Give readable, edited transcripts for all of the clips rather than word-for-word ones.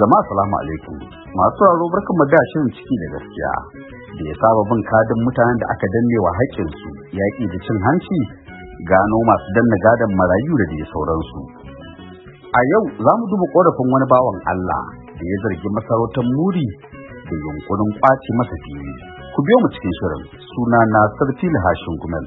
Jama'a salamu alaikum. Masu sauraro barkanmu da shirin ciki da gaskiya da ya saba bin kadin mutanen da aka danne wa haƙƙinsu, yaƙi da cin hanci, gano masu danna gadon marayu da dai sauransu. A yau za mu duba ƙorafin wani bawan Allah da ya zargi masarautar Muri da yunƙurin ƙwace masa fili. Ku biyo mu cikin shirin. Suna na Sarfil Hashin Gumel.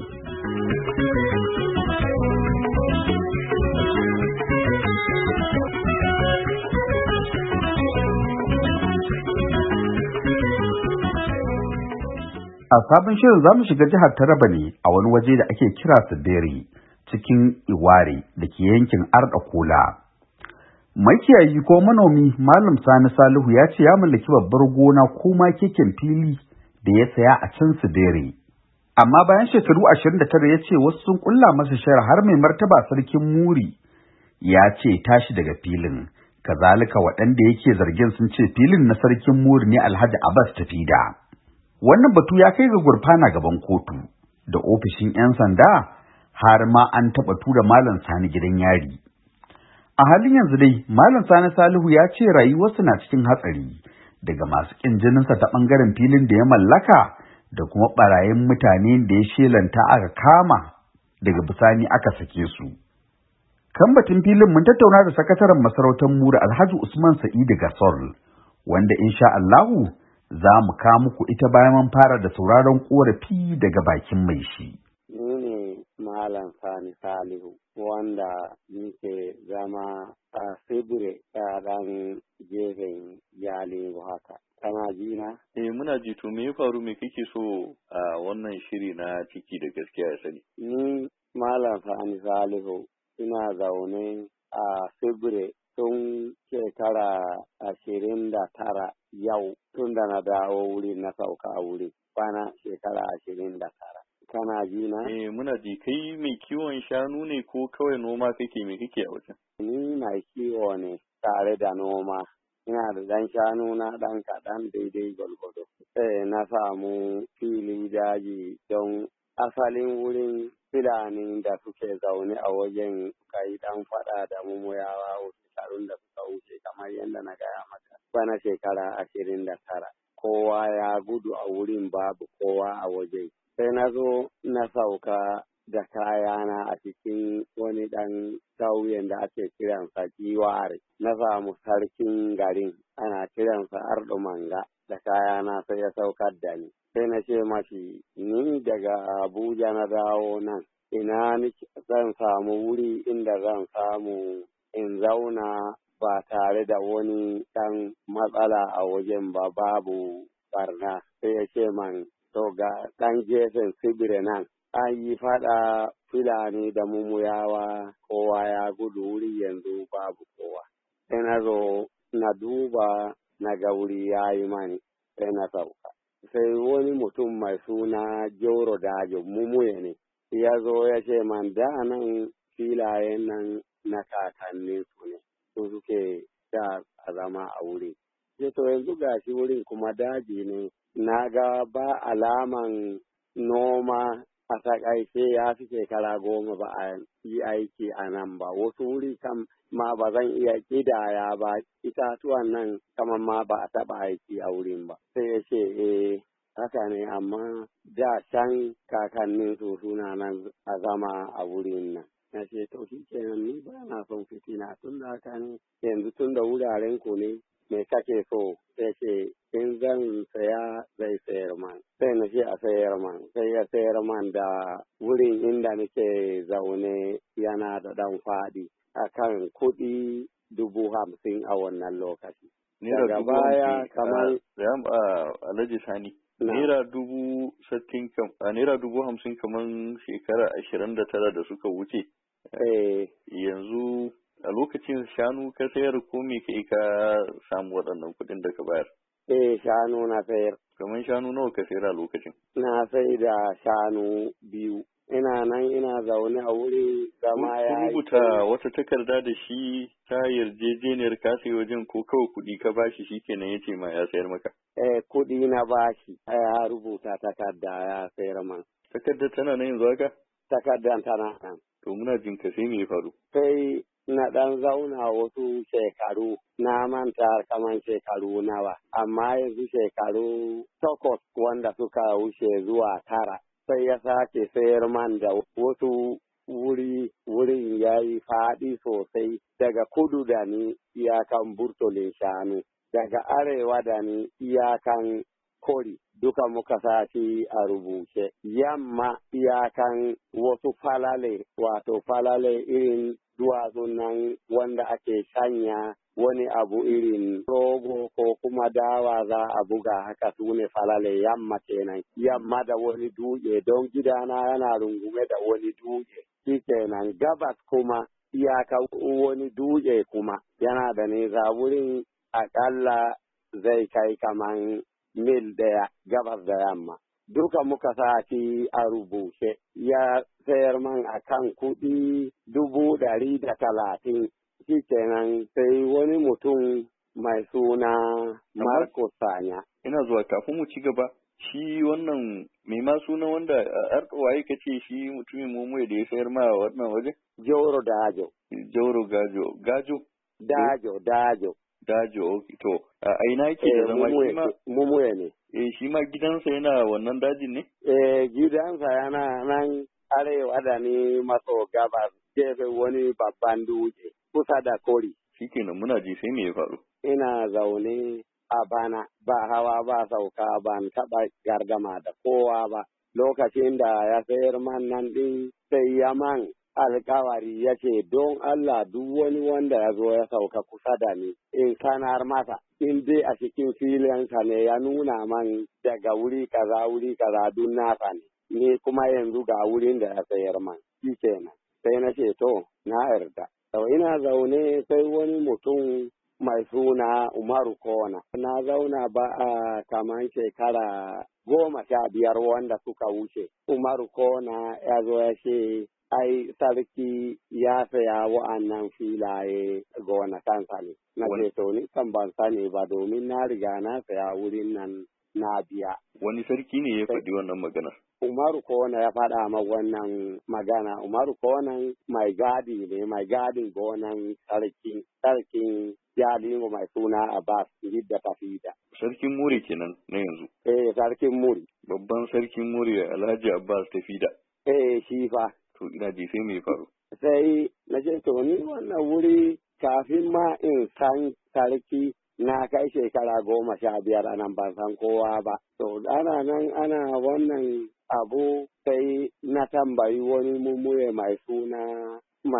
A sabon shirin za mu shiga jihar Taraba ne a wani waje da ake kira Sideri cikin Iware da ke yankin Arda Kola. Makiyayi ko manomi Malam Sani Salihu ya ce ya mallaki babbar gona ko ma keken fili da ya saya a can Sideri. Amma bayan shekaru 29 ya ce wasu sun kulla masa shara har mai martaba sarkin Muri ya ce tashi daga filin. Kazalika waɗanda yake zargin sun ce filin na sarkin Muri ne Alhaji Abbas Tafida. Wannan batu ya kai ga gurfana gaban kotu da ofishin 'yan sanda har ma an taɓa tura Malam Sani gidan yari. A halin yanzu dai Malam Sani Salihu ya ce rayuwarsa na cikin hatsari daga masu ƙin jininsa ta ɓangaren filin da ya mallaka da kuma ɓarayin mutane da ya shelanta aka kama daga bisani aka sake su. Kan batun filin mun tattauna da sakataren masarautar Muri Alhaji Usman Sa'idu Gasol wanda insha Allahu za mu kawo muku ita bayan mun fara da sauraron korafi daga bakin mai shi. Ni ne Malam Sani Salihu wanda nike zama a Sibire a ɗan gefen Jalingo haka. Kana ji na? Muna ji, to me ya faru, me kake so a wannan shiri na ciki da gaskiya ya sani? Ni Malam Sani Salihu ina zaune a Sibire tun shekara 29 yau tun da na dawo wuri na sauka a wuri kwana shekara 29. Kana ji na? Muna ji. Kai mai kiwon shanu ne ko kawai noma kake, me kake a wajen? Ni mai kiwo ne tare da noma. Ina da ɗan shanu na ɗan kaɗan daidai gwalgwado. Na samu fili daji don asalin wurin Fulani da suke zaune a wajen kai ɗan faɗa da mumuyawa shekarun da suka wuce kamar yadda na gaya maka. Bana shekara 29. Kowa ya gudu a wurin, babu kowa a waje. Sai na zo na sauka da kayana a cikin wani ɗan ƙauyen da ake kiransa Giware. Na samu sarkin garin ana kiransa Ardo Manga da kayana sai ya saukar da ni. Sai na ce mashi ni daga Abuja na dawo nan. Ina zan samu wuri inda zan samu in zauna ba tare da wani ɗan matsala a wajen ba, babu barna. Sai ya ce man to ga ɗan gefen Sibire nan an yi faɗa Fulani da mumuyawa, kowa ya gudu wuri yanzu babu kowa. Sai na zo na duba na ga wuri ya yi mani sai na sauka. Sai wani mutum mai suna Joro Dajo mumuye ne ya zo ya ce man da nan filayen nan na kakannin su ne su suke da a zama a wuri. Sai to yanzu gashi wurin kuma daji ne, na ga ba alaman noma a takaice ya fi shekara 10 ba a yi aiki a nan ba. Wasu wuri kam ma ba zan iya kidaya ba, itatuwan nan kamar ma ba a taɓa aiki a wurin ba. Sai ya ce haka ne, amma da can kakannin su suna nan a zama a wurin nan. Na ce to shi kenan, ni ba na son fitina, tun da haka ne yanzu tun da wuraren ku ne me kake so? Sai ce in zan saya zai sayar man. Sai na ce a sayar man. Sai ya sayar man da wurin inda nake zaune yana da ɗan faɗi akan kuɗi 50,000 a wannan lokaci. Daga baya kamar Alhaji Sani. Naira 50,000 kamar shekara 29 da suka wuce. Yanzu a lokacin shanu ka sayar ko me kai ka samu waɗannan kuɗin da ka bayar? Shanu na sayar. Kamar shanu nawa ka sayar a lokacin? Na sai da shanu 2. Ina nan ina zaune a wuri zama ya yi. Rubuta wata takarda da shi ta yarjejeniyar ka sai wajen ko kawai kuɗi ka bashi shi kenan ya ce ma ya sayar maka? Kuɗi na bashi, ya rubuta takarda ya sayar man. Takardar tana nan yanzu haka? Takardar tana nan. To muna jin ka, sai me ya faru? Sai na ɗan zauna wasu shekaru, na manta kaman shekaru nawa, amma yanzu shekaru 8 wanda suka wuce zuwa 9, sai ya sake sayar man da wasu wurin ya yi faɗi sosai daga kudu da ni iyakan burtolin shanu, daga arewa da ni iyakan kori, duka muka sati a rubuce, yamma iyakan wasu falale, wato falale irin duwatsun nan wanda ake shanya wani abu irin rogo ko kuma dawa za a buga haka su ne falale yamma kenan, yamma da wani dutse don gidana yana rungume da wani dutse, shi kenan gabas kuma iyaka wani dutse kuma yana da nisa wurin akalla zai kai kaman mil 1 gabas da yamma. Duka muka saki a rubuce ya sayar man a kan kuɗi 130. Shi kenan sai wani mutum mai suna Marco Sanya. Ina zuwa kafin mu ci gaba. Shi wannan mai ma suna wanda waye ka ce shi mutumin mummuye da ya sayar ma wannan waje? Jauro Dajo. Jauro Gajo. Gajo? Dajo. Dajo, to, a ina yake da zama shi ma? Mummuye ne. Shi ma gidansa yana wannan dajin ne? Gidansa yana nan arewa da ni maso gabas gefe wani babban dutse kusa da kori. Shikenan muna ji sai me ya faru? Ina zaune a bana ba hawa ba sauka ban taɓa gardama da kowa ba. Lokacin da ya sayar man nan ɗin sai ya man alkawari ya ce don Allah duk wani wanda ya zo ya sauka kusa da ni in sanar masa in dai a cikin filinsa ne ya nuna man daga wuri kaza duk nasa ne ni kuma yanzu ga wurin da ya sayar man shi kenan sai na ce to na yarda sau ina zaune sai wani mutum mai suna Umaru Kona na zauna ba a kaman shekara 15 wanda suka wuce Umaru Kona ya zo ya ce ai sarki ya saya wa'annan filaye gonakansa ne. Na ce to ni kan ban sani ba domin na riga na saya wurin nan na biya. Wani sarki ne ya faɗi wannan magana? Umaru Kona ya faɗa ma wannan magana. Umaru Kona mai gadi ne, mai gadin gonan sarkin Jalingo mai suna Abbas Gidda Tafida. Sarkin Muri kenan na yanzu? Sarkin Muri. Babban sarkin Muri Alhaji Abbas Tafida. Shi fa. To ina ji sai me faru? Sai na ce to ni wannan wuri kafin ma in san sarki na kai shekara 15 a nan ban san kowa ba. To ana nan ana wannan abu sai na tambayi wani mummuye mai suna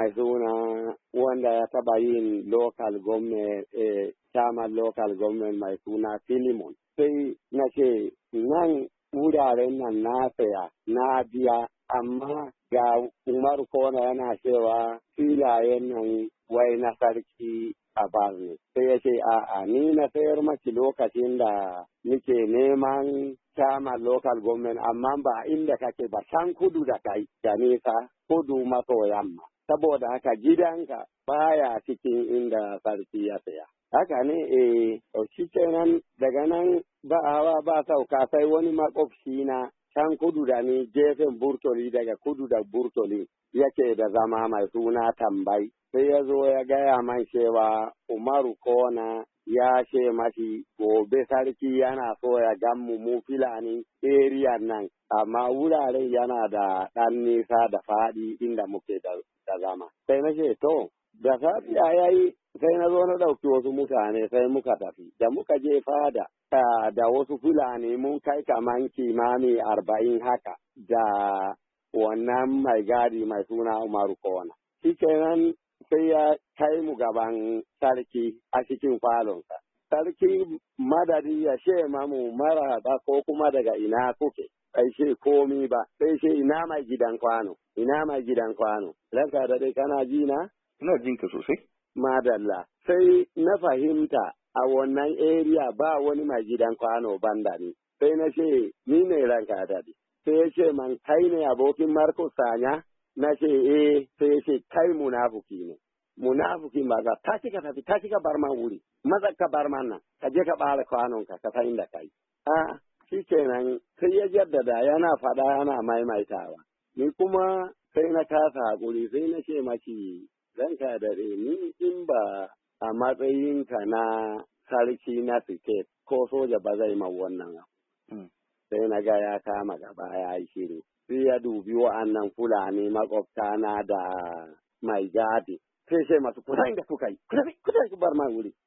wanda ya taba yin local government chairman local government mai suna Filimon. Sai na ce nan wuraren nan na saya na biya amma ga Umaru Kona yana cewa filayen nan wai na sarki Abbas ne. Sai ya ce a'a ni na sayar maki lokacin da nike neman chairman local government amma ba inda kake ba can kudu da kai da nisa kudu maso yamma. Saboda haka gidanka baya cikin inda sarki ya saya. Haka ne shi kenan daga nan ba hawa ba sauka sai wani makwabci na can kudu da ni gefen burtoli daga kudu da burtoli yake da zama mai suna Tambai. Sai ya zo ya gaya man cewa Umaru Kona ya ce mashi gobe sarki yana so ya gammu mu Fulani area nan, amma wuraren yana da ɗan nisa da faɗi inda muke da zama. Sai na ce to, da safiya ya yi sai na zo na ɗauki wasu mutane sai muka tafi. Da muka je fada da wasu Fulani mun kai kaman kimani 40 haka da wannan mai gadi mai suna Umaru Kona. Shi kenan sai ya kai mu gaban sarki a cikin falonsa. Sarki madadi ya ce mamu maraba ko kuma daga ina kuke. Sai ce komi ba, sai ce ina mai gidan kwano. Ranka da dai kana ji na? Ina jin ka sosai. Madalla, sai na fahimta a wannan area ba wani mai gidan kwano banda ni. Sai na ce ni ne ranka da dai. Sai ya ce man kai ne abokin Marco Sanya? Na ce sai ya ce kai munafuki ne. Munafuki ba za ta cika bar man wuri. Maza ka bar man nan, ka je ka ɓara kwanonka ka san inda kai. Shi kenan sai ya jaddada yana faɗa yana maimaitawa. Ni kuma sai na kasa haƙuri sai na ce mashi Zan ka daɗe ni in ba a matsayinka na sarki na siket ko soja ba zai ma wannan abu. Sai na ga ya kama gaba ya yi shiru. Sai ya dubi wa'annan Fulani makwabtana da mai gadi. Sai sai masu kusa inda kuka yi, kusa ku bar ma wuri.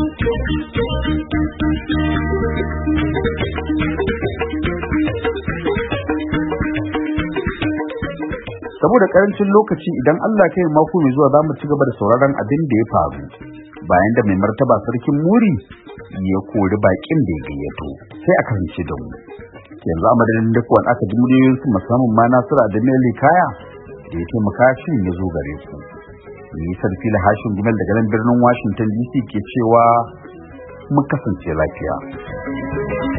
Saboda karancin lokaci idan Allah kai mako mai zuwa za mu ci gaba da sauraron abin da ya faru bayan da mai martaba sarkin Muri ya kori bakin da ya gayyato sai a kasance da mu. Yanzu a madadin duk wanda aka ji muryoyinsu musamman ma Nasiru Adamu Kaya da ya taimaka shirin ya zo gare ku. Ni Sarfila Hashin Gumel daga nan birnin Washington DC ke cewa mu kasance lafiya.